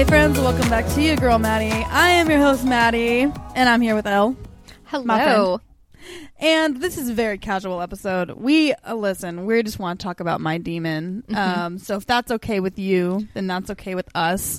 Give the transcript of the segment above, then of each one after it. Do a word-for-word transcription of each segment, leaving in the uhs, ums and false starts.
Hey friends, welcome back to You Girl Maddie. I am your host Maddie, and I'm here with Elle. Hello. And this is a very casual episode. We, uh, listen, we just want to talk about My Demon. Mm-hmm. Um, so if that's okay with you, then that's okay with us.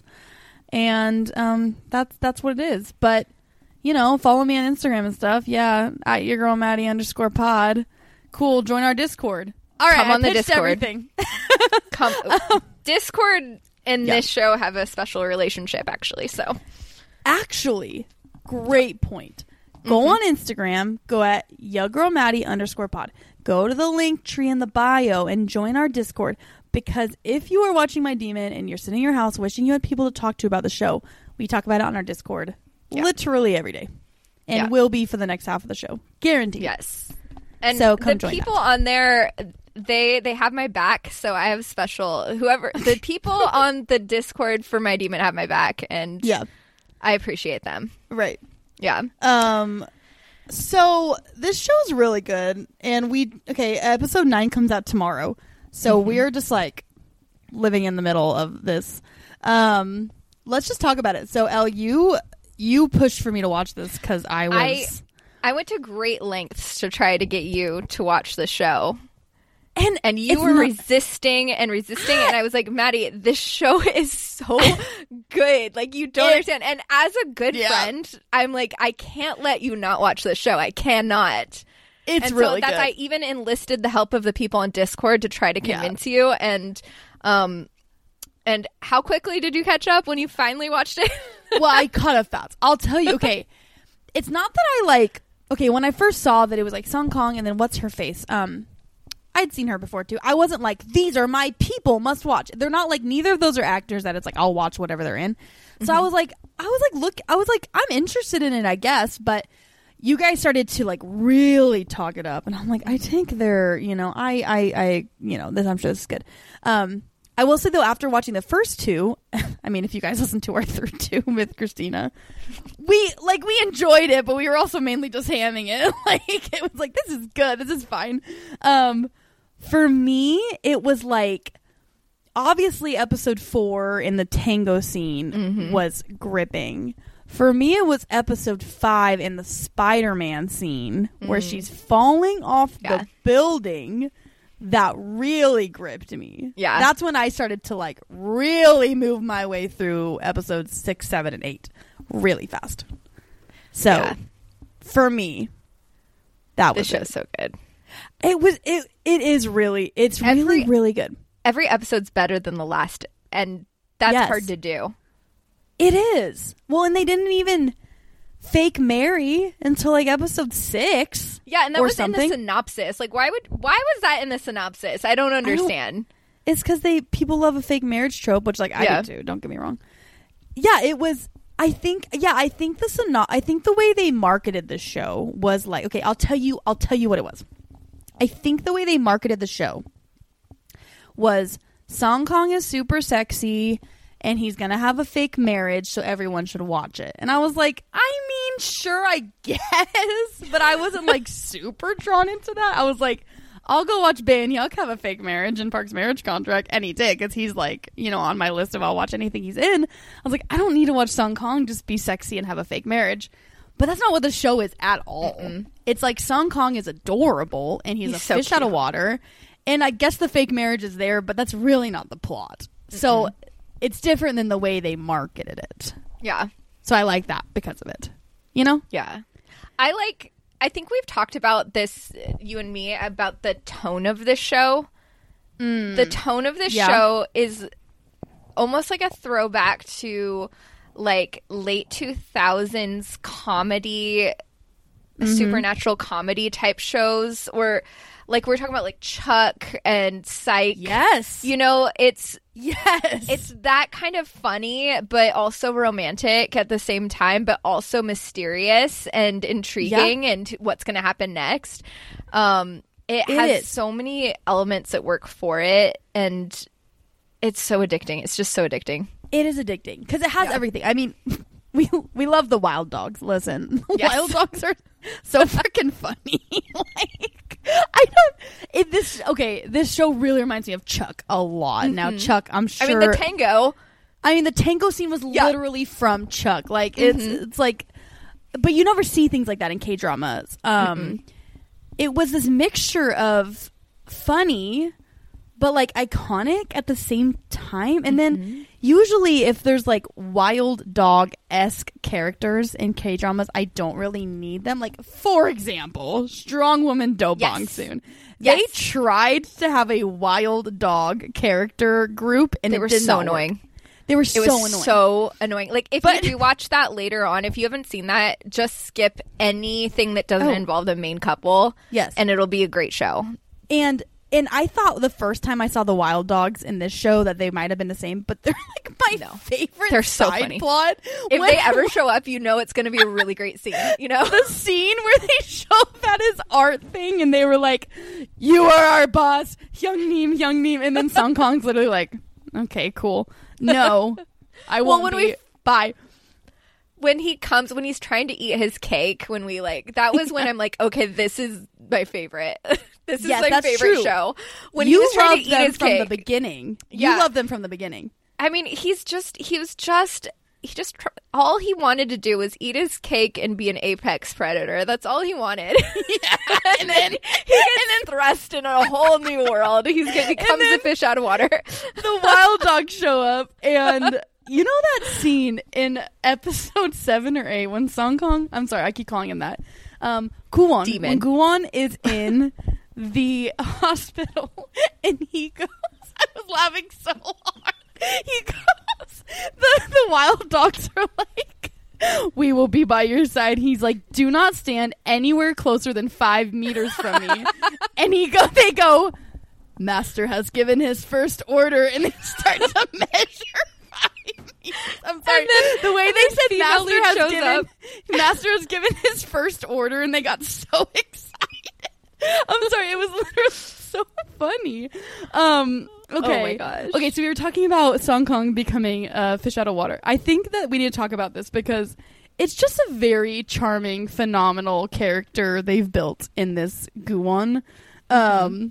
And um, that's that's what it is. But, you know, follow me on Instagram and stuff. Yeah, at Your Girl Maddie underscore pod. Cool, join our Discord. All right, Come on I the pitched Discord. everything. Come, Discord and Yeah. this show have a special relationship, actually. So, Actually, great point. Go Mm-hmm. on Instagram, go at YaGirlMaddie underscore pod. Go to the link tree in the bio and join our Discord. Because if you are watching My Demon and you're sitting in your house wishing you had people to talk to about the show, we talk about it on our Discord Yeah. literally every day. And Yeah. will be for the next half of the show. Guaranteed. yes. And So come the join people that. on there, they they have my back. So I have special, whoever, the people on the Discord for My Demon have my back. And Yeah. I appreciate them. Right. Yeah. Um, so this show's really good, and we okay. Episode nine comes out tomorrow, so Mm-hmm. we're just like living in the middle of this. Um, let's just talk about it. So, Elle, you you pushed for me to watch this because I was. I I went to great lengths to try to get you to watch the show. and And you it's were not- resisting and resisting. And I was like, Maddie, this show is so good. Like, you don't It- understand. And as a good Yeah. friend, I'm like, I can't let you not watch this show. I cannot. It's and really so that's good. I even enlisted the help of the people on Discord to try to Yeah. convince you. And, um, and how quickly did you catch up when you finally watched it? Well, I cut off fast. I'll tell you. Okay, it's not that I like. Okay, when I first saw that it was like Song Kong and then what's her face? Um, I'd seen her before too. I wasn't like, these are my people, must watch. They're not like, neither of those are actors that it's like I'll watch whatever they're in. So Mm-hmm. I was like, I was like, look, I was like, I'm interested in it, I guess, but you guys started to like really talk it up, and I'm like, I think they're, you know, I, I, I, you know, this I'm sure this is good. Um. I will say, though, after watching the first two, I mean, if you guys listen to our third two with Christina, we, like, we enjoyed it, but we were also mainly just hamming it. Like, it was like, this is good. This is fine. Um, for me, it was like, obviously, episode four in the tango scene Mm-hmm. was gripping. For me, it was episode five in the Spider-Man scene where she's falling off Yeah. the building. That really gripped me. Yeah. That's when I started to like really move my way through episodes six, seven, and eight really fast. So Yeah. for me, that This was show's it. so good. It was it it is really it's really, Every- really good. Every episode's better than the last. And that's Yes. hard to do. It is. Well, and they didn't even fake Mary until like episode six. Yeah, and that or was something. in the synopsis. Like, why would why was that in the synopsis? I don't understand. It's because they people love a fake marriage trope, which like I Yeah. do too. Don't get me wrong. Yeah, it was. I think. Yeah, I think the syno- I think the way they marketed the show was like, okay, I'll tell you. I'll tell you what it was. I think the way they marketed the show was Song Kong is super sexy, and he's gonna have a fake marriage, so everyone should watch it. And I was like, I mean, sure, I guess, but I wasn't like super drawn into that. I was like, I'll go watch Bae and Hyuk have a fake marriage in Park's Marriage Contract, and he did, because he's like, you know, on my list of I'll watch anything he's in. I was like, I don't need to watch Song Kong just be sexy and have a fake marriage. But that's not what the show is at all. Mm-mm. It's like Song Kong is adorable, and he's, He's a so fish out of cute. water. And I guess the fake marriage is there, but that's really not the plot. So it's different than the way they marketed it. Yeah. So I like that because of it. You know? Yeah. I like, I think we've talked about this, you and me, about the tone of this show. The tone of this Yeah. show is almost like a throwback to like late two thousands comedy, supernatural comedy type shows, or like we're talking about like Chuck and Psych. Yes. You know, it's yes. it's that kind of funny, but also romantic at the same time, but also mysterious and intriguing and what's going to happen next. Um, it, It has is. so many elements that work for it, and it's so addicting. It's just so addicting. It is addicting because it has Yeah. everything. I mean, we we love the Wild Dogs. Listen, Yes. Wild Dogs are so freaking funny. Like, I don't. It, this okay. This show really reminds me of Chuck a lot. Now, Chuck, I'm sure. I mean, the tango. I mean, the tango scene was Yeah. literally from Chuck. Like, it's Mhm. it's like, but you never see things like that in K-dramas. Um, Mm-mm. It was this mixture of funny, but like iconic at the same time. And then Mhm. usually if there's like wild dog-esque characters in K-dramas, I don't really need them. Like, for example, Strong Woman Do Bong Yes. Soon. Yes. They tried to have a wild dog character group, and They it were did so not work. annoying. They were It so was annoying. so annoying. Like, if But- you do watch that later on, if you haven't seen that, just skip anything that doesn't Oh. involve the main couple. Yes. And it'll be a great show. And and I thought the first time I saw the wild dogs in this show that they might have been the same, but they're like my No. favorite They're so side funny. plot. If When- they ever show up, you know it's going to be a really great scene, you know? the scene where they show that his art thing and they were like, "You are our boss, Hyung Neem, Hyung Neem," and then Song Kong's literally like, "Okay, cool. No, I Well, won't when be. we- Bye." When he comes, when he's trying to eat his cake, when we like, that was when I'm like, okay, this is my favorite. This is Yes, my that's favorite true. show. When You he was trying loved to eat them his from cake. the beginning. Yeah. You loved them from the beginning. I mean, he's just, he was just, he just, tr- all he wanted to do was eat his cake and be an apex predator. That's all he wanted. Yeah, and then he gets thrust in a whole new world. He's gonna becomes then- a fish out of water. The wild dogs show up, and you know that scene in episode seven or eight when Song Kong, I'm sorry, I keep calling him that, um, Guwon, Demon. when Guwon is in the hospital, and he goes, I was laughing so hard, he goes, the, the wild dogs are like, "We will be by your side." He's like, "Do not stand anywhere closer than five meters from me." And he go, they go, "Master has given his first order," and they start to measure five meters. I'm sorry. And then- the way and they then said female Master lead has shows given up. Master has given his first order, and they got so excited. I'm sorry, it was literally so funny. Um, okay. Oh my gosh. Okay, so we were talking about Song Kong becoming a fish out of water. I think that we need to talk about this because it's just a very charming, phenomenal character they've built in this Guwon. Um,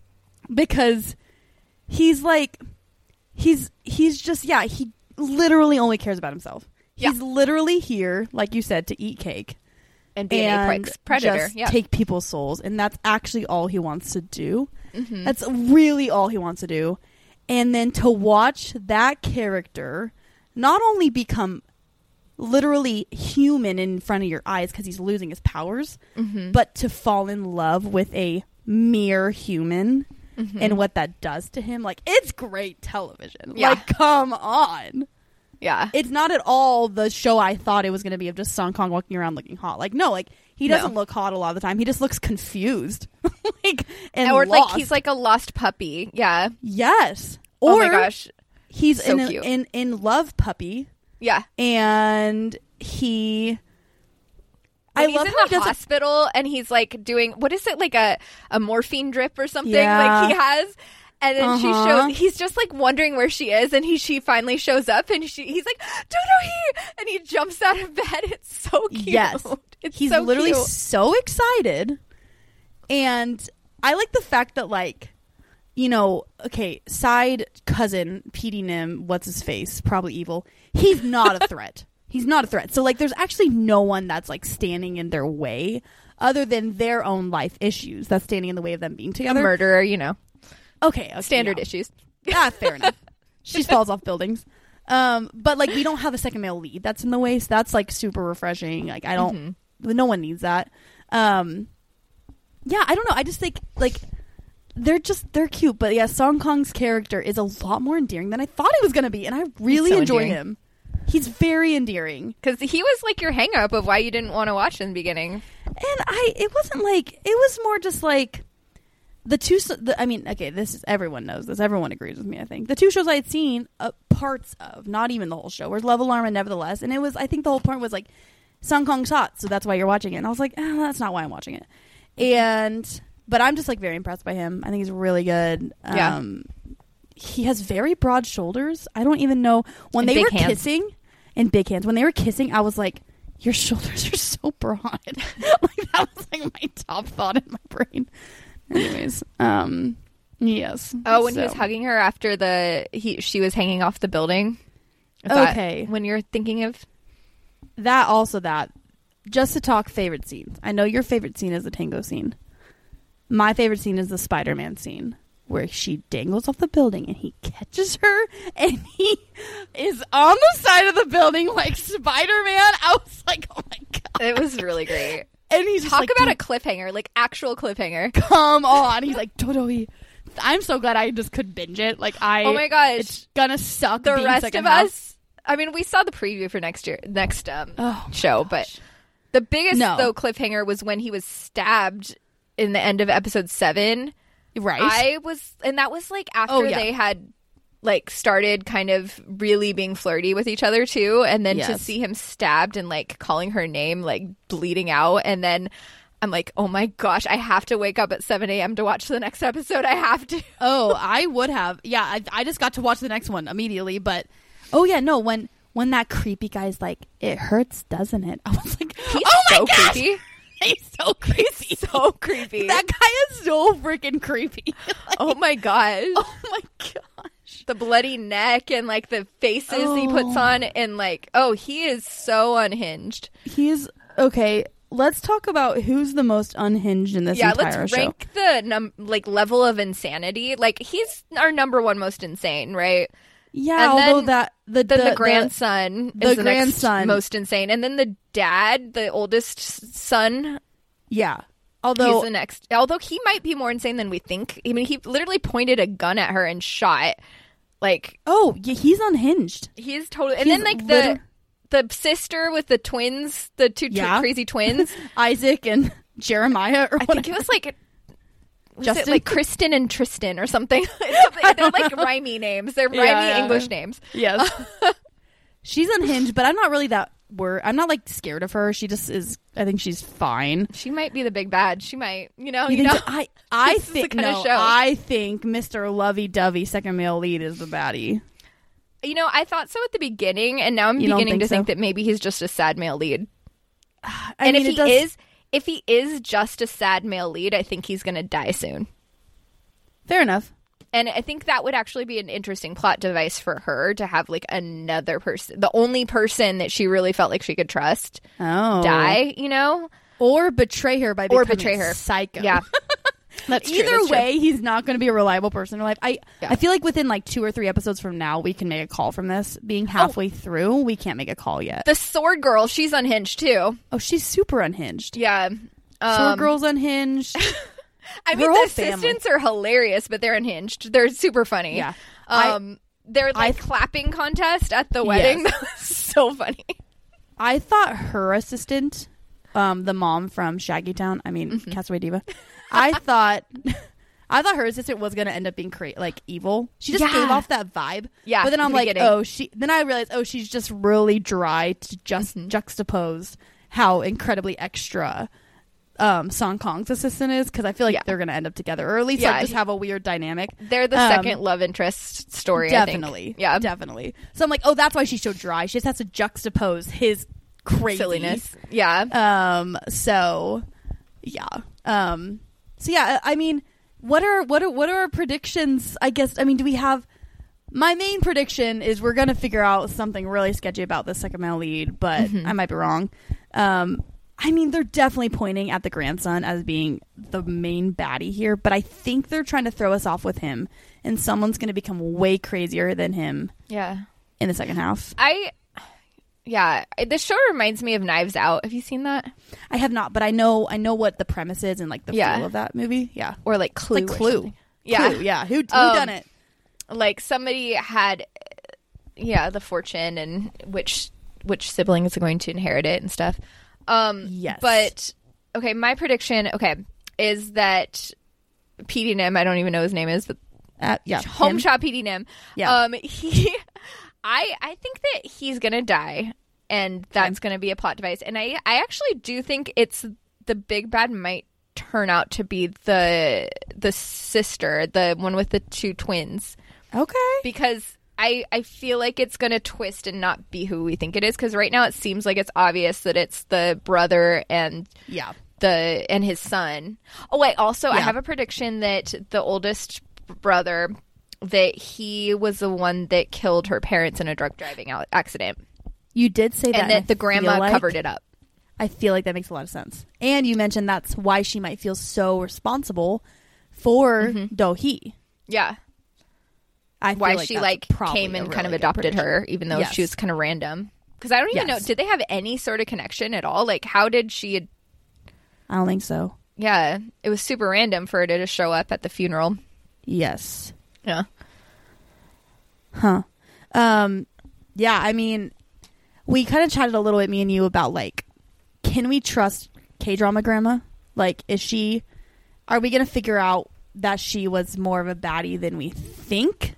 because he's like, he's he's just yeah, he literally only cares about himself. Yeah. He's literally here, like you said, to eat cake And be an and apex predator. just Yeah. take people's souls, and that's actually all he wants to do. Mhm. That's really all he wants to do. And then to watch that character not only become literally human in front of your eyes because he's losing his powers, Mhm. but to fall in love with a mere human Mhm. and what that does to him, like, it's great television. Yeah. Like, come on. Yeah. It's not at all the show I thought it was going to be of just Song Kong walking around looking hot. Like, no, like, he doesn't No. look hot a lot of the time. He just looks confused. like, and or lost. like he's like a lost puppy. Yeah. yes. Or Oh my gosh. he's So in, a, cute. in in love puppy, Yeah. and he. When I he's love in how he the doesn't. hospital and he's like doing what is it like a, a morphine drip or something Yeah. like he has, and then she Uh-huh. shows he's just like wondering where she is, and he she finally shows up and she he's like Dodo here, and he jumps out of bed. It's so cute. Yes. It's He's so literally cute. so excited. And I like the fact that, like, you know, okay, side cousin, P D Nim, what's his face? Probably evil. He's not a threat. He's not a threat. So, like, there's actually no one that's, like, standing in their way other than their own life issues that's standing in the way of them being a together. murderer, you know, Okay. okay standard yeah. issues. Ah, fair enough. She falls off buildings. Um, but, like, we don't have a second male lead that's in the way, so that's, like, super refreshing. Like, I don't, Mhm. no one needs that. Um, yeah, I don't know. I just think, like, they're just, they're cute. But, yeah, Song Kong's character is a lot more endearing than I thought he was going to be. And I really so enjoy endearing. him. He's very endearing. Because he was like your hang up of why you didn't want to watch in the beginning. And I, it wasn't like, it was more just like, the two, s- the, I mean, okay, this is, everyone knows this. Everyone agrees with me, I think. The two shows I had seen, uh, parts of, not even the whole show, was Love Alarm and Nevertheless. And it was, I think the whole point was like, Song Kong's hot, so that's why you're watching it. And I was like, eh, that's not why I'm watching it. And, but I'm just like very impressed by him. I think he's really good. Yeah. Um, he has very broad shoulders. I don't even know. When And they big were hands. kissing, and big hands, when they were kissing, I was like, your shoulders are so broad. Like, that was like my top thought in my brain. Anyways, um, yes. Oh, when he So- was hugging her after the he she was hanging off the building. Is that Okay. when you're thinking of That also that. Just to talk favorite scenes. I know your favorite scene is the tango scene. My favorite scene is the Spider-Man scene where she dangles off the building and he catches her and he is on the side of the building like Spider-Man. I was like, oh my God. it was really great. And he's just Talk like, about a "Dude, cliffhanger, like actual cliffhanger. come on." He's like, Totally. I'm so glad I just could binge it. Like I Oh my gosh. It's gonna suck. The being rest second of half. us, I mean, we saw the preview for next year, next um, Oh my show, but the biggest No. though cliffhanger was when he was stabbed in the end of episode seven. Right. I was, and that was like after Oh, yeah. they had like started kind of really being flirty with each other too, and then to Yes. see him stabbed and like calling her name, like bleeding out, and then I'm like, oh my gosh, I have to wake up at seven a.m. to watch the next episode. I have to. Oh, I would have. Yeah, I, I just got to watch the next one immediately. But oh yeah, no. When when that creepy guy's like, "It hurts, doesn't it?" I was like, He's "Oh my so gosh!" creepy. He's so creepy. So creepy. That guy is so freaking creepy. Like, Oh my gosh. oh my gosh. The bloody neck and like the faces he puts Oh. on, and like, oh, he is so unhinged. He's okay. Let's talk about who's the most unhinged in this Yeah, entire let's show. rank the num- like level of insanity. Like he's our number one most insane, right? Yeah, And although then that the Then the, the, grandson the is the grandson- next most insane, and then the dad, the oldest son, yeah. Although he's the next. Although he might be more insane than we think. I mean, he literally pointed a gun at her and shot. Like oh yeah, he's unhinged. he's totally. And He's then like liter- the the sister with the twins, the two tw- Yeah. crazy twins. Isaac and Jeremiah, or I whatever. think it was like. Was Justin? it like Kristen and Tristan or something? It's something- They're like rhymey names. They're rhymey Yeah, yeah. English names. Yes. She's unhinged, but I'm not really that wor I'm not like scared of her. She just is. I think she's fine. She might be the big bad. She might, you know, You you, think know. so? I I This is the think kind of no. show. I think Mister Lovey-Dovey, second male lead, is the baddie. You know, I thought so at the beginning, and now I'm You don't beginning think to think so? that maybe he's just a sad male lead. I and mean, if it he does- is, if he is just a sad male lead, I think he's going to die soon. fair enough. And I think that would actually be an interesting plot device for her to have like another person, the only person that she really felt like she could trust, Oh, die. You know, or betray her by Or becoming betray her. psycho. yeah. That's true, Either that's true. way, he's not going to be a reliable person in her life. I Yeah. I feel like within like two or three episodes from now, we can make a call from this. Being halfway through, we can't make a call yet. The sword girl, she's unhinged too. Oh, she's super unhinged. Yeah. Sword Um, Girl's unhinged. I mean, Her the whole family. assistants are hilarious, but they're unhinged. They're super funny. Yeah. I- Um, their I- like clapping contest at the wedding. Yes. That was so funny. I thought her assistant, um, the mom from Shaggy Town, I mean Mm-hmm. Castaway Diva, I thought, I thought her assistant was gonna end up being cra- like evil. She just Yeah. gave off that vibe. Yeah, but then at I'm the like, beginning. oh, she. Then I realized, oh, she's just really dry to just Mm-hmm. juxtapose how incredibly extra. Um, Song Kong's assistant is because I feel like Yeah. they're gonna end up together, or at least Yeah, like, just he- have a weird dynamic. They're the Um, second love interest story. I think. Definitely, Yeah. definitely. So I'm like, oh, that's why she's so dry. She just has to juxtapose his crazy Silliness. Yeah. Um. So, yeah. Um. So yeah. I I mean, what are what are what are our predictions? I guess. I mean, do we have? My main prediction is we're gonna figure out something really sketchy about the second male lead, but Mm-hmm. I might be wrong. Um. I mean, they're definitely pointing at the grandson as being the main baddie here, but I think they're trying to throw us off with him, and someone's going to become way crazier than him yeah. in the second half. I. Yeah, the show reminds me of Knives Out. Have you seen that? I have not, but I know I know what the premise is and like the Yeah. feel of that movie. Yeah, Or like Clue? like or Clue. something. Yeah. Clue, yeah. Who who Um, done it? Like somebody had, yeah, the fortune and which which sibling is going to inherit it and stuff. Um, Yes. But okay, my prediction, okay, is that P D Nim, I don't even know his name is, but Uh, yeah, Home him. Shop P D Nim. Yeah. Um, he, I, I think that he's gonna die, and that's gonna be a plot device. And I, I actually do think it's the big bad might turn out to be the the sister, the one with the two twins, Okay. because I, I feel like it's going to twist and not be who we think it is, because right now it seems like it's obvious that it's the brother and Yeah. the and his son. Oh wait, also I Yeah. have a prediction that the oldest brother that he was the one that killed her parents in a drunk driving out- accident. You did say that. And that the grandma like, covered it up. I feel like that makes a lot of sense. And you mentioned that's why she might feel so responsible for mm-hmm. Do-hee. Yeah. I feel why like she like came and really kind of adopted her, even though yes. she was kind of random. Because I don't even yes. know, did they have any sort of connection at all? Like, how did she... Ad- I don't think so. Yeah, it was super random for her to just show up at the funeral. Yes. Yeah. Huh. Um, yeah, I mean, we kind of chatted a little bit, me and you, about, like, can we trust K-drama grandma? Like, is she... Are we going to figure out that she was more of a baddie than we think?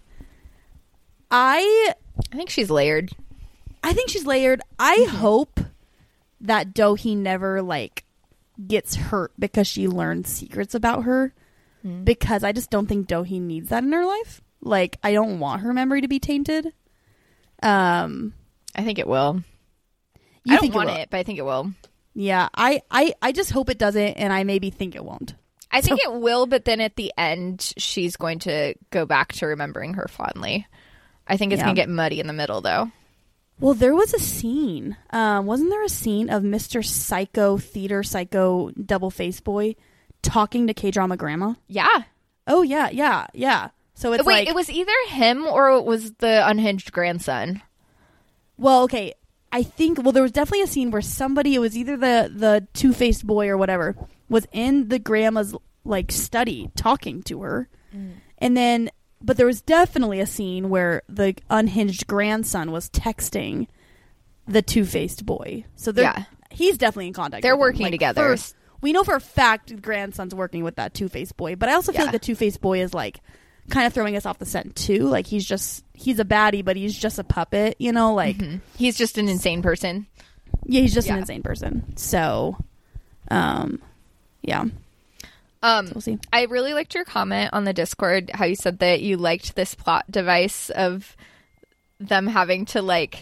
I... I think she's layered. I think she's layered. I mm-hmm. hope that Do-hee never, like, gets hurt because she learned secrets about her. Mm. Because I just don't think Do-hee needs that in her life. Like, I don't want her memory to be tainted. Um, I think it will. You I don't think want it, it, but I think it will. Yeah, I, I, I just hope it doesn't, and I maybe think it won't. I so. think it will, but then at the end, she's going to go back to remembering her fondly. I think it's yeah. going to get muddy in the middle, though. Well, there was a scene. Um, wasn't there a scene of Mister Psycho, theater psycho, double-faced boy talking to K-drama grandma? Yeah. Oh, yeah, yeah, yeah. So it's Wait, like... it was either him or it was the unhinged grandson. Well, okay. I think... Well, there was definitely a scene where somebody... It was either the, the two-faced boy or whatever... was in the grandma's, like, study talking to her. Mm. And then... But there was definitely a scene where the unhinged grandson was texting the two-faced boy. So they're, yeah. he's definitely in contact They're with working like, together. First, we know for a fact the grandson's working with that two-faced boy. But I also feel yeah. like the two-faced boy is, like, kind of throwing us off the scent, too. Like, he's just... He's a baddie, but he's just a puppet, you know? Like... Mm-hmm. He's just an insane person. Yeah, he's just yeah. an insane person. So, um, yeah. Um, so we'll see. I really liked your comment on the Discord, how you said that you liked this plot device of them having to, like,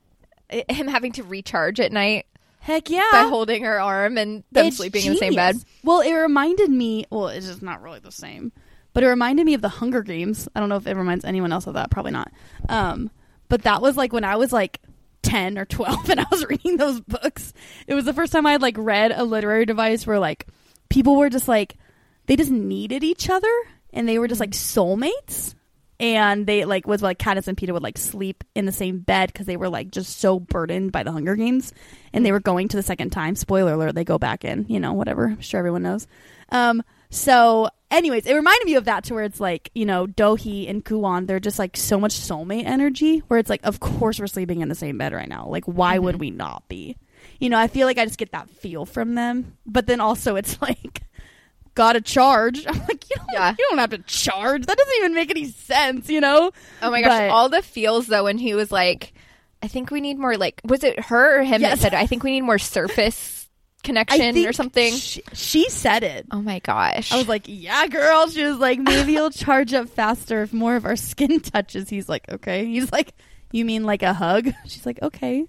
him having to recharge at night. Heck yeah. By holding her arm and them it's sleeping genius. in the same bed. Well, it reminded me, well, it's just not really the same, but it reminded me of the Hunger Games. I don't know if it reminds anyone else of that. Probably not. Um, but that was, like, when I was, like, ten or twelve and I was reading those books. It was the first time I had, like, read a literary device where, like, people were just like, they just needed each other and they were just like soulmates. And they like was like Katniss and Peeta would like sleep in the same bed because they were like just so burdened by the Hunger Games, and they were going to the second time. Spoiler alert, they go back in, you know, whatever. I'm sure everyone knows. Um, so anyways, it reminded me of that, to where it's like, you know, Do-hee and Kwon, they're just like so much soulmate energy where it's like, of course we're sleeping in the same bed right now. Like, why mm-hmm. would we not be? You know, I feel like I just get that feel from them. But then also it's like, gotta charge. I'm like, you don't, yeah. you don't have to charge. That doesn't even make any sense, you know? Oh my gosh. But, all the feels, though, when he was like, I think we need more, like, was it her or him yes. that said, I think we need more surface connection or something? She, she said it. Oh my gosh. I was like, yeah, girl. She was like, maybe you'll charge up faster if more of our skin touches. He's like, okay. He's like, you mean like a hug? She's like, okay.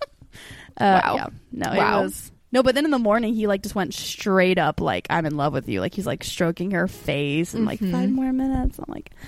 uh, wow. Yeah. No, wow. it was... No, but then in the morning, he, like, just went straight up, like, I'm in love with you. Like, he's, like, stroking her face and, like, mm-hmm. five more minutes. I'm like,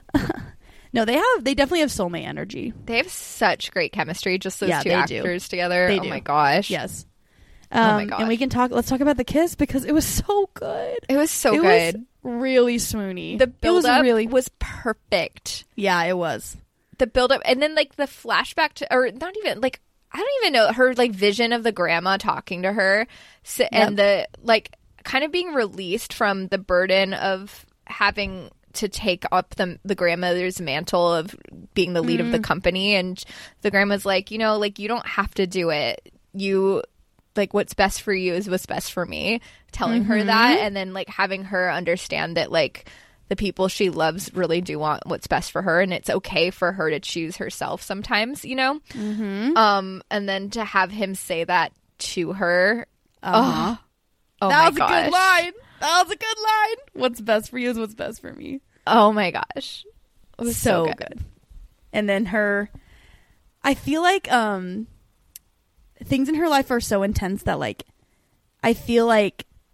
no, they have, they definitely have soulmate energy. They have such great chemistry, just those yeah, two actors do. together. They oh, do. my gosh. Yes. Um, oh, my gosh. And we can talk, let's talk about the kiss, because it was so good. It was so it good. Was really swoony. The build-up was, really... was perfect. Yeah, it was. The build-up, and then, like, the flashback to, or not even, like, I don't even know, her, like, vision of the grandma talking to her, so, and yep. the, like, kind of being released from the burden of having to take up the the grandmother's mantle of being the lead mm. of the company. And the grandma's like, you know, like, you don't have to do it. You, like, what's best for you is what's best for me. Telling mm-hmm. her that, and then, like, having her understand that, like, the people she loves really do want what's best for her, and it's okay for her to choose herself sometimes, you know? Mm-hmm. Um, and then to have him say that to her. Uh-huh. Oh, oh that my was gosh. a good line. That was a good line. What's best for you is what's best for me. Oh my gosh. It was so, so good. good. And then her, I feel like um, things in her life are so intense that, like, I feel like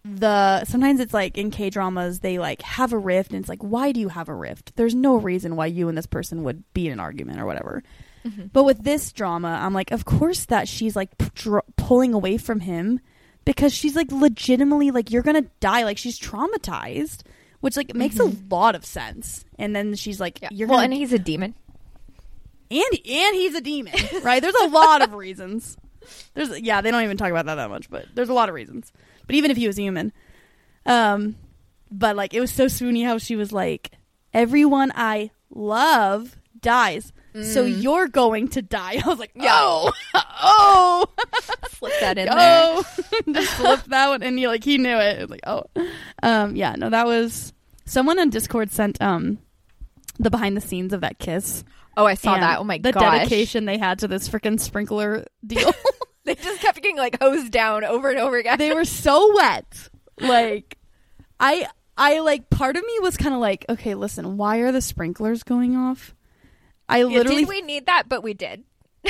the sometimes it's like in K-dramas they like have a rift and it's like, why do you have a rift? There's no reason why you and this person would be in an argument or whatever. Mm-hmm. But with this drama, I'm like, of course that she's like p- dr- pulling away from him because she's like legitimately like, you're gonna die, like she's traumatized, which like makes mm-hmm. a lot of sense. And then she's like, yeah. you're well gonna and he's a demon and and he's a demon, right? There's a lot of reasons. There's yeah they don't even talk about that that much, but there's a lot of reasons. But even if he was human, um, but like it was so swoony how she was like, everyone I love dies, mm. so you're going to die. I was like, oh, oh, slip that in oh. there. Just slip that one, and you like he knew it. It was like, oh, um, yeah, no, that was someone on Discord sent um the behind the scenes of that kiss. Oh, I saw that. Oh my the gosh, the dedication they had to this freaking sprinkler deal. They just kept getting like hosed down over and over again. They were so wet. Like, I, I like, part of me was kind of like, okay, listen, why are the sprinklers going off? I literally. Yeah, did we need that? But we did.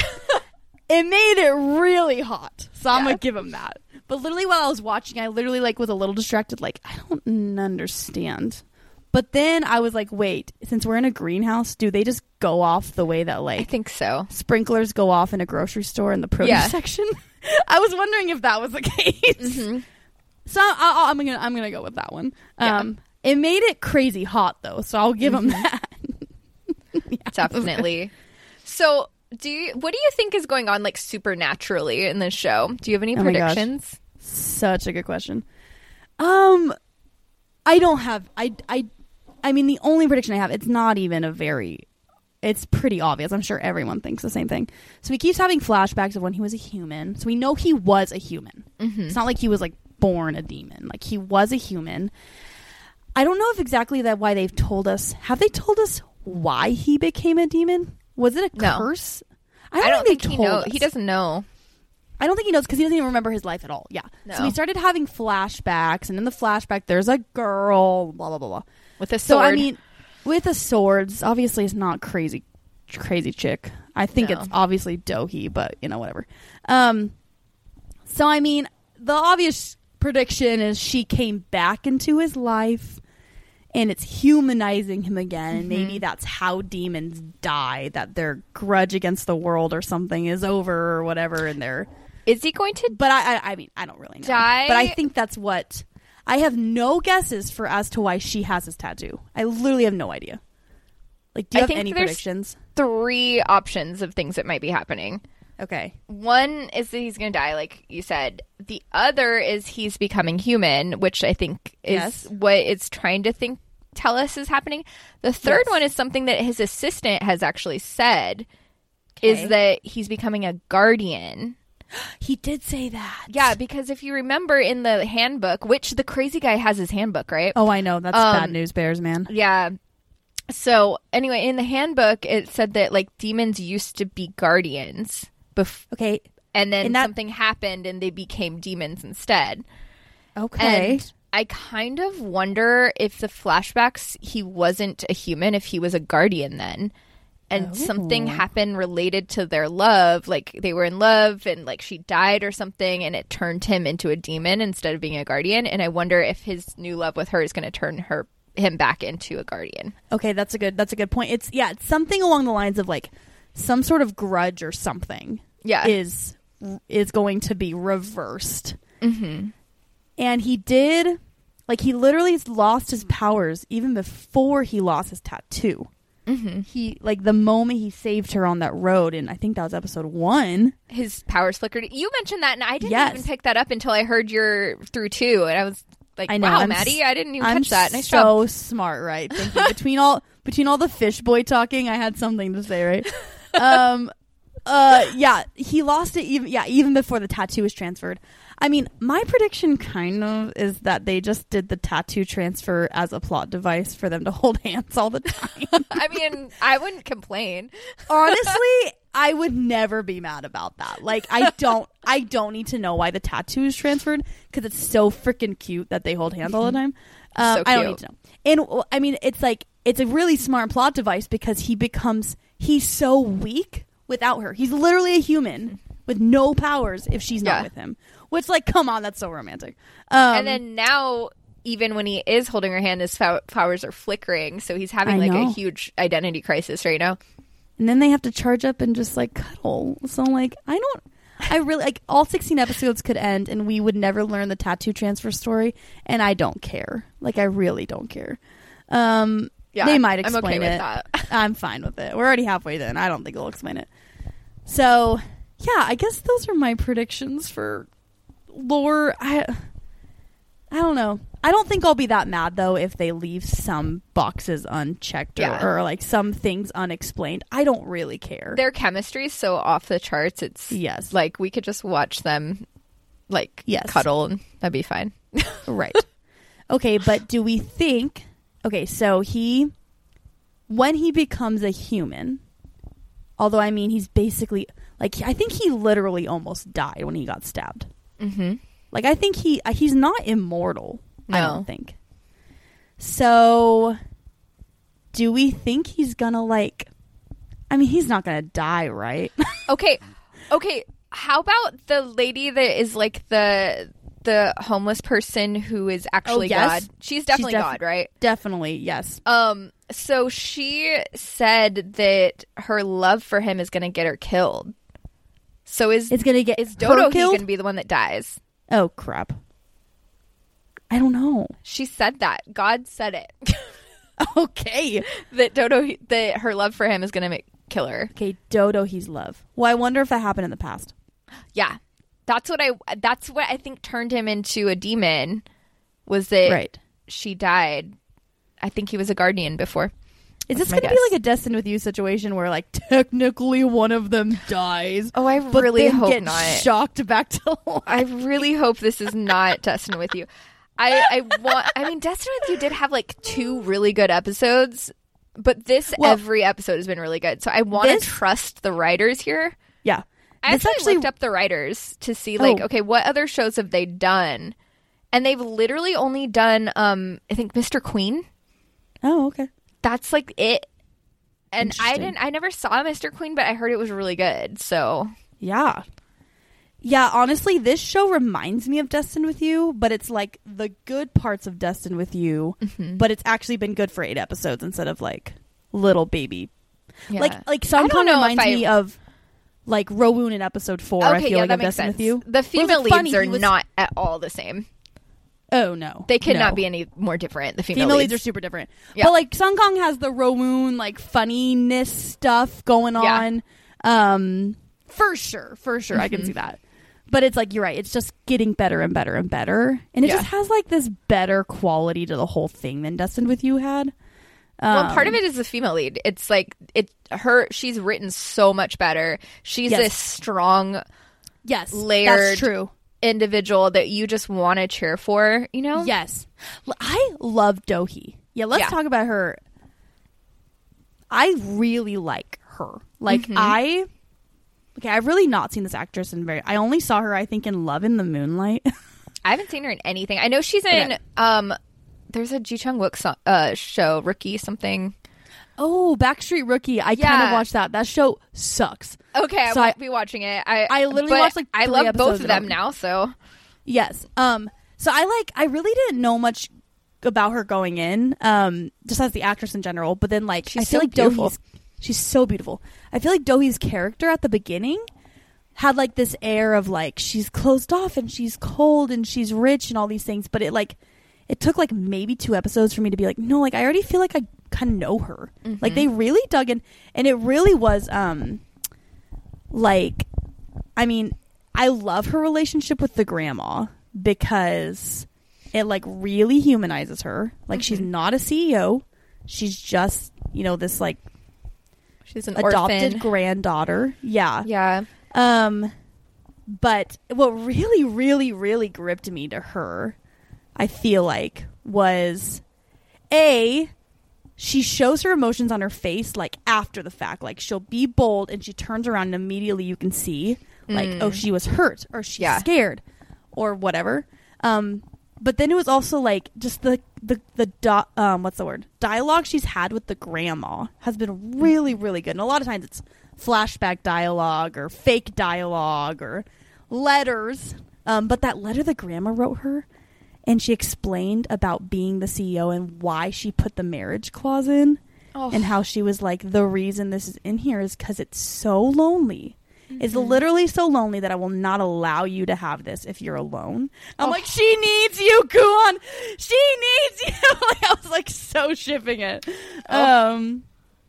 It made it really hot. So I'm yeah. going to give them that. But literally while I was watching, I literally like was a little distracted. Like, I don't understand. But then I was like, wait, since we're in a greenhouse, do they just go off the way that like I think so sprinklers go off in a grocery store in the produce yeah. section? I was wondering if that was the case. Mm-hmm. So I, I, I'm gonna I'm gonna go with that one. Yeah. Um, it made it crazy hot though, so I'll give mm-hmm. them that. Yeah, definitely. So, do you what do you think is going on like supernaturally in this show? Do you have any oh predictions? Such a good question. Um, I don't have. I I. I mean, the only prediction I have, it's not even a very, it's pretty obvious. I'm sure everyone thinks the same thing. So he keeps having flashbacks of when he was a human. So we know he was a human. Mm-hmm. It's not like he was like born a demon. Like he was a human. I don't know if exactly that why they've told us. Have they told us why he became a demon? Was it a no. curse? I don't, I don't think, think they he told knows. us. He doesn't know. I don't think he knows because he doesn't even remember his life at all. Yeah. No. So he started having flashbacks, and in the flashback, there's a girl, blah, blah, blah, blah. With a sword. So, I mean, with a sword, obviously it's not crazy, crazy chick. I think no. it's obviously Dohee, but, you know, whatever. Um, so, I mean, the obvious prediction is she came back into his life, and it's humanizing him again, and mm-hmm. maybe that's how demons die, that their grudge against the world or something is over or whatever, and they're... Is he going to But I, I, I mean, I don't really know. Die? But I think that's what... I have no guesses for as to why she has this tattoo. I literally have no idea. Like, do you I have think any there's predictions? Three options of things that might be happening. Okay. One is that he's going to die, like you said. The other is he's becoming human, which I think is yes. what it's trying to think tell us is happening. The third yes. one is something that his assistant has actually said, okay. is that he's becoming a guardian. He did say that. Yeah, because if you remember in the handbook, which the crazy guy has his handbook, right? Oh, I know. That's um, bad news bears, man. Yeah. So, anyway, in the handbook, it said that, like, demons used to be guardians. Bef- okay. And then that- something happened and they became demons instead. Okay. And I kind of wonder if the flashbacks, he wasn't a human, if he was a guardian then. And oh. something happened related to their love. Like, they were in love and, like, she died or something, and it turned him into a demon instead of being a guardian. And I wonder if his new love with her is going to turn her him back into a guardian. Okay, that's a good that's a good point. It's yeah, it's something along the lines of, like, some sort of grudge or something yeah. is is going to be reversed. Mm-hmm. And he did, like, he literally lost his powers even before he lost his tattoo. Mm-hmm. He, like, the moment he saved her on that road, and I think that was episode one, his powers flickered. You mentioned that, and I didn't yes. even pick that up until I heard your through two, and I was like, I know, wow, I'm Maddie, I didn't even I'm catch that. Nice so job. smart, right? Thank you. between all between all the fish boy talking, I had something to say, right? um, uh, yeah, he lost it even yeah even before the tattoo was transferred. I mean, my prediction kind of is that they just did the tattoo transfer as a plot device for them to hold hands all the time. I mean, I wouldn't complain. Honestly, I would never be mad about that. Like, I don't, I don't need to know why the tattoo is transferred because it's so freaking cute that they hold hands all the time. Um, so I don't need to know. And I mean, it's like it's a really smart plot device because he becomes he's so weak without her. He's literally a human with no powers if she's not yeah. with him. Which, like, come on, that's so romantic. Um, and then now, even when he is holding her hand, his pow- powers are flickering. So he's having, I like, know. a huge identity crisis right now. And then they have to charge up and just, like, cuddle. So, like, I don't... I really... Like, all sixteen episodes could end, and we would never learn the tattoo transfer story, and I don't care. Like, I really don't care. Um, Yeah, they might I'm explain okay with it. that. I'm fine with it. We're already halfway done. I don't think they'll explain it. So, yeah, I guess those are my predictions for lore. I, I don't know. I don't think I'll be that mad, though, if they leave some boxes unchecked or, Yeah. or like, some things unexplained. I don't really care. Their chemistry is so off the charts. It's Yes. like we could just watch them, like, Yes. cuddle, and that'd be fine. Right. Okay, but do we think... Okay, so he... When he becomes a human... Although, I mean, he's basically... Like, I think he literally almost died when he got stabbed. Mm-hmm. Like, I think he... He's not immortal. I No. don't think. So... Do we think he's gonna, like... I mean, he's not gonna die, right? Okay, okay. How about the lady that is like the the homeless person who is actually yes. God? She's definitely def- God, right? Definitely, yes. Um. So she said that her love for him is going to get her killed. So is It's gonna get is her Dodo killed? going to be the one that dies? Oh, crap. I don't know. She said that. God said it. Okay. that Dodo that her love for him is going to make kill her. Okay, Dodo, he's love. Well, I wonder if that happened in the past. Yeah. That's what I that's what I think turned him into a demon, was that Right. she died. I think he was a guardian before. Is That's this my going to be guess. like a Destined With You situation where, like, technically one of them dies? Oh, I but really then hope get not. shocked back to life? I really hope this is not Destined With You. I, I want. I mean, Destined With You did have like two really good episodes, but this Well, every episode has been really good. So I want to this- trust the writers here. Yeah. I This actually, actually- looked up the writers to see like, Oh. okay, what other shows have they done? And they've literally only done, um, I think, Mister Queen. Oh, okay. That's like it. And I Interesting. didn't. I never saw Mister Queen, but I heard it was really good. So Yeah. Yeah, honestly, this show reminds me of Destined With You, but it's like the good parts of Destined With You, Mm-hmm. but it's actually been good for eight episodes instead of like little baby. yeah. Like, like I don't Songkang know if reminds I- me of like Rowoon in episode four. I okay, feel yeah, like that of makes Destined sense. With You. The Where it was, female like, leads funny, are he was- not at all the same. Oh no, They could no. not be any more different. The female, Female leads. leads are super different. Yeah. But like Songkang has the Rowoon like funniness stuff going Yeah. on. Um for sure, for sure. I Mm-hmm. can see that. But it's like you're right, it's just getting better and better and better. And it Yeah. just has like this better quality to the whole thing than Destined With You had. Um, Well, part of it is the female lead. It's like it her. She's written so much better. She's Yes. this strong yes, layered- that's true. individual that you just want to cheer for. You know? Yes. L- I love Dohee. Yeah, let's Yeah. talk about her. I really like her. Like, Mhm. I... Okay, I've really not seen this actress in very... I only saw her, I think, in Love in the Moonlight. I haven't seen her in anything. I know she's in. Okay. Um, there's a Ji Chang Wook so- uh, show, Rookie something. oh, Backstreet Rookie. I kind Yeah. of watched that. That show sucks. Okay, I So won't I- be watching it. I I literally but watched, like, I three love episodes both of and them I'll- now. So Yes. Um. So I like. I really didn't know much about her going in. Um. Just as the actress in general, but then like She's I feel so like beautiful. Dohee's. She's so beautiful. I feel like Dohee's character at the beginning had like this air of like she's closed off and she's cold and she's rich and all these things, but it like it took like maybe two episodes for me to be like, no, like I already feel like I kind of know her. Like they really dug in, and it really was um like I mean, I love her relationship with the grandma because it like really humanizes her. Like she's not a C E O. She's just, you know, this like she's an adopted orphan. granddaughter. Yeah. Yeah. Um but what really really really gripped me to her, I feel like, was A, she shows her emotions on her face like after the fact. Like she'll be bold and she turns around and immediately you can see like Mm. oh, she was hurt or she's Yeah. scared or whatever. Um but then it was also like just the the the do- um what's the word? Dialogue she's had with the grandma has been really really good. And a lot of times it's flashback dialogue or fake dialogue or letters. Um, but that letter that grandma wrote her, and she explained about being the C E O and why she put the marriage clause in, oh. and how she was like, the reason this is in here is because it's so lonely. Mm-hmm. It's literally so lonely that I will not allow you to have this if you're alone. I'm oh. like, she needs you, Kuon. She needs you. Like, I was like so shipping it. Oh. Um,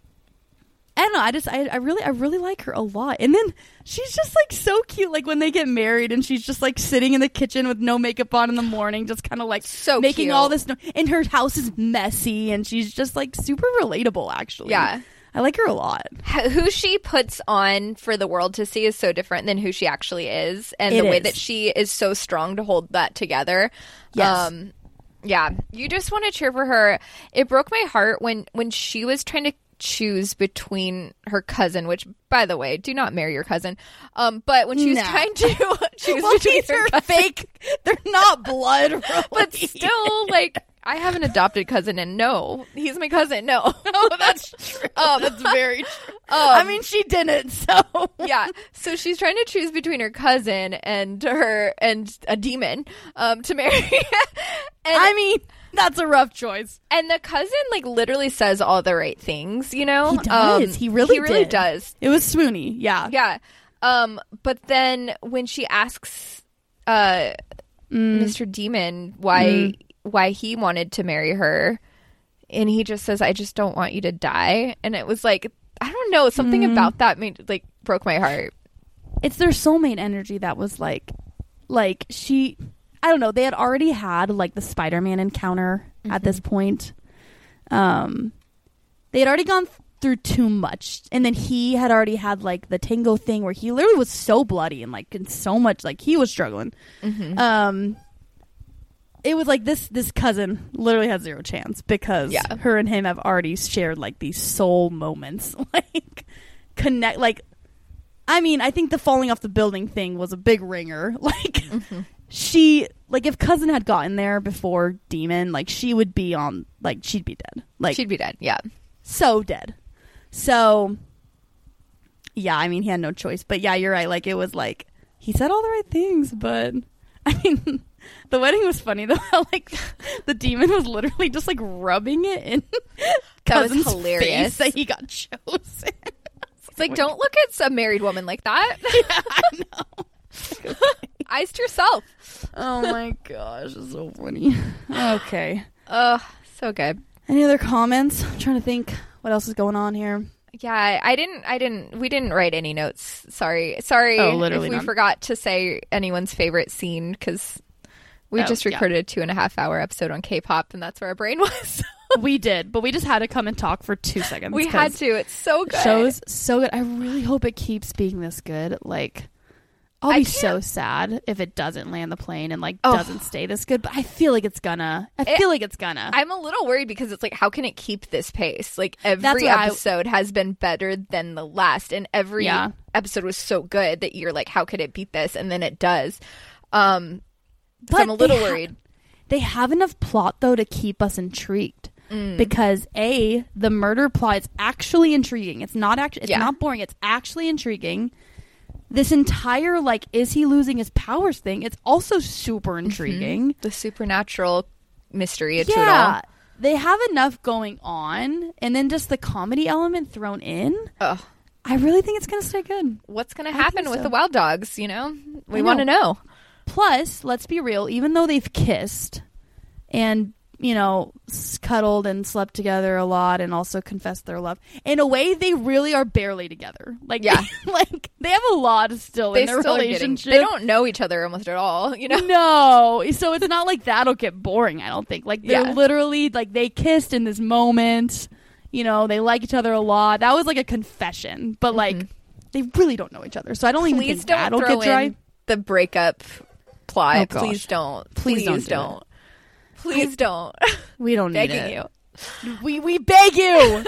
I don't know. I just, I, I really, I really like her a lot. And then she's just like so cute. Like when they get married, and she's just like sitting in the kitchen with no makeup on in the morning, just kind of like so making cute. all this. No- and her house is messy, and she's just like super relatable. Actually, yeah, I like her a lot. Who she puts on for the world to see is so different than who she actually is, and it the way is. that she is so strong to hold that together. Yes. Um, yeah, you just want to cheer for her. It broke my heart when when she was trying to choose between her cousin, which, by the way, do not marry your cousin. Um, but when she was no. trying to choose well, between her cousin, fake, they're not blood, really. But still, like, I have an adopted cousin, and no, he's my cousin. No, oh, that's true. Um, that's very true. Um, I mean, she didn't, so yeah. So she's trying to choose between her cousin and her and a demon um, to marry. And I mean, that's a rough choice. And the cousin, like, literally says all the right things, you know? He does. Um, he really He really did. does. It was swoony. Yeah. Yeah. Um, but then when she asks uh, Mm. Mister Demon why Mm. why he wanted to marry her, and he just says, I just don't want you to die. And it was like, I don't know, something Mm. about that made, like, broke my heart. It's their soulmate energy that was like, like she, I don't know. They had already had like the Spider-Man encounter mm-hmm. at this point. Um, they had already gone th- through too much, and then he had already had like the Tango thing where he literally was so bloody and like in so much, like he was struggling. Mm-hmm. Um, it was like this this cousin literally had zero chance because yeah. her and him have already shared like these soul moments, like connect, like. I mean, I think the falling off the building thing was a big ringer. Like, mm-hmm. she, like, if cousin had gotten there before Demon, like, she would be on, like, she'd be dead. Like, she'd be dead, yeah. So dead. So, yeah, I mean, he had no choice. But, yeah, you're right. Like, it was like, he said all the right things, but, I mean, the wedding was funny, though. How, like, the Demon was literally just, like, rubbing it in cousin's was hilarious. face that he got chosen. It's like, don't look at a married woman like that. Yeah, I know. Eyes to yourself. Oh my gosh, it's so funny. Okay. Oh, so good. Any other comments? I'm trying to think what else is going on here. Yeah, I didn't, I didn't, we didn't write any notes. Sorry. Sorry oh, literally if we none. forgot to say anyone's favorite scene, because we oh, just recorded yeah. a two and a half hour episode on K-pop, and that's where our brain was. We did, but we just had to come and talk for two seconds. We had to. It's so good. Show's so good. I really hope it keeps being this good. Like, I'll I be can't... so sad if it doesn't land the plane and like oh. doesn't stay this good. But I feel like it's gonna. I it, feel like it's gonna. I'm a little worried because it's like, how can it keep this pace? Like every episode I... has been better than the last, and every yeah. episode was so good that you're like, how could it beat this? And then it does. Um, but so I'm a little ha- worried. They have enough plot though to keep us intrigued. Mm. Because A, the murder plot is actually intriguing. It's not actually, it's yeah. not boring. It's actually intriguing. This entire, like, is he losing his powers thing? It's also super intriguing. Mm-hmm. The supernatural mystery to yeah, it all. They have enough going on, and then just the comedy element thrown in. Ugh. I really think it's going to stay good. What's going to happen with so. the wild dogs, you know? We know. want to know. Plus, let's be real, even though they've kissed and, you know, cuddled and slept together a lot and also confessed their love, in a way, they really are barely together. Like, yeah. they, like, they have a lot still they in their still relationship. Getting, they don't know each other almost at all, you know? No. So it's not like that'll get boring, I don't think. Like, they're yeah. literally, like, they kissed in this moment. You know, they like each other a lot. That was like a confession. But, like, mm-hmm. they really don't know each other. So I don't Please even think don't that'll throw get dry. In the breakup plot. Oh, gosh. Please don't. Please, Please don't. don't. Do Please I, don't. We don't need Begging it. you. We we beg you.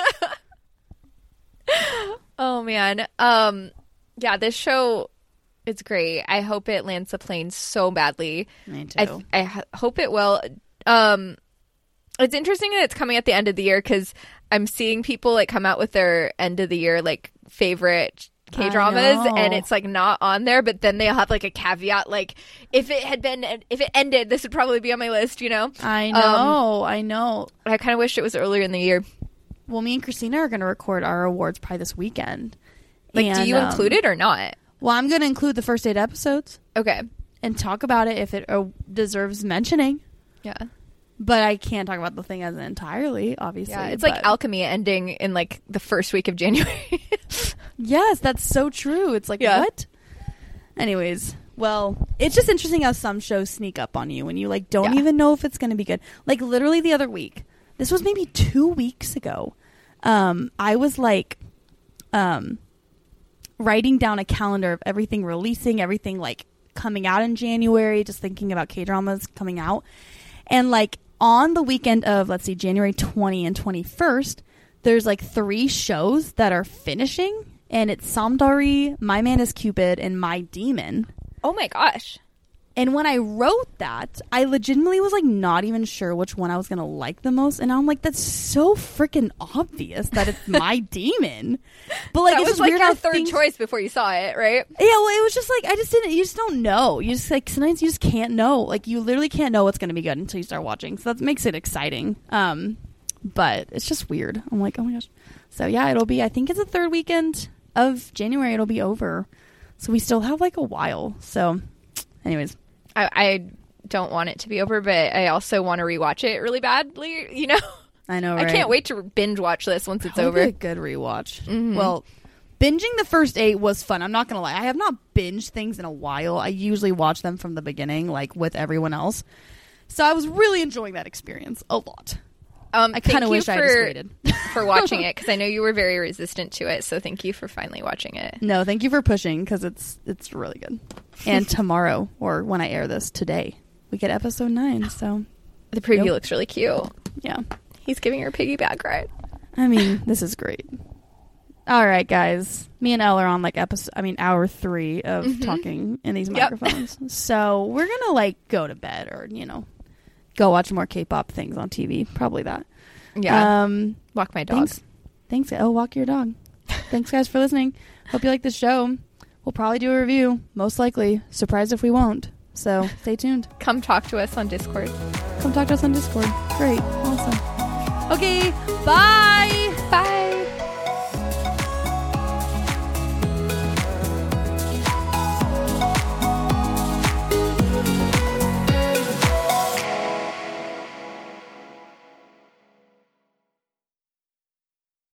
Oh man. Um yeah, this show is great. I hope it lands the plane so badly. Me too. I, th- I h- hope it will. Um it's interesting that it's coming at the end of the year, because I'm seeing people like come out with their end of the year like favorite K-dramas, know. and it's like not on there, but then they'll have like a caveat, like if it had been, if it ended, this would probably be on my list, you know? I know, um, I know. I kind of wished it was earlier in the year. Well, me and Christina are going to record our awards probably this weekend. Like, and, do you um, include it or not? Well, I'm going to include the first eight episodes. Okay. And talk about it if it uh, deserves mentioning. Yeah. But I can't talk about the thing as entirely, obviously. Yeah, it's but... like Alchemy ending in like the first week of January. Yes, that's so true. It's like, yeah. what? Anyways, well, it's just interesting how some shows sneak up on you and you like don't yeah. even know if it's going to be good. Like literally the other week, this was maybe two weeks ago. Um, I was like, um, writing down a calendar of everything releasing, everything like coming out in January, just thinking about K-dramas coming out. And like on the weekend of, let's see, January twentieth and twenty-first, there's like three shows that are finishing. And it's Samdari, My Man is Cupid, and My Demon. Oh my gosh. And when I wrote that, I legitimately was like not even sure which one I was going to like the most. And I'm like, that's so freaking obvious that it's My Demon. But like, that it's was just like weird your how third things... choice before you saw it, right? Yeah, well, it was just like, I just didn't, you just don't know. You just like, sometimes you just can't know. Like, you literally can't know what's going to be good until you start watching. So that makes it exciting. Um, but it's just weird. I'm like, oh my gosh. So yeah, it'll be, I think it's the third weekend of January. It'll be over. So we still have like a while. So anyways. I, I don't want it to be over, but I also want to rewatch it really badly, you know? I know, right? I can't wait to binge watch this once it's Probably over. A good rewatch. Mm-hmm. Well, binging the first eight was fun. I'm not going to lie. I have not binged things in a while. I usually watch them from the beginning, like with everyone else. So I was really enjoying that experience a lot. Um, I kind of wish for, I had just waited. for watching it, because I know you were very resistant to it, so thank you for finally watching it. No, thank you for pushing, because it's it's really good. And tomorrow, or when I air this today, we get episode nine, so... The preview yep. looks really cute. Yeah. He's giving her a piggyback ride. I mean, this is great. All right, guys. Me and Elle are on, like, episode... I mean, hour three of mm-hmm. talking in these microphones. Yep. So we're going to, like, go to bed or, you know... Go watch more K-pop things on T V. Probably that. Yeah. Um, walk my dog. Thanks. thanks. Oh, walk your dog. Thanks, guys, for listening. Hope you like the show. We'll probably do a review. Most likely. Surprised if we won't. So stay tuned. Come talk to us on Discord. Come talk to us on Discord. Great. Awesome. Okay. Bye. Bye.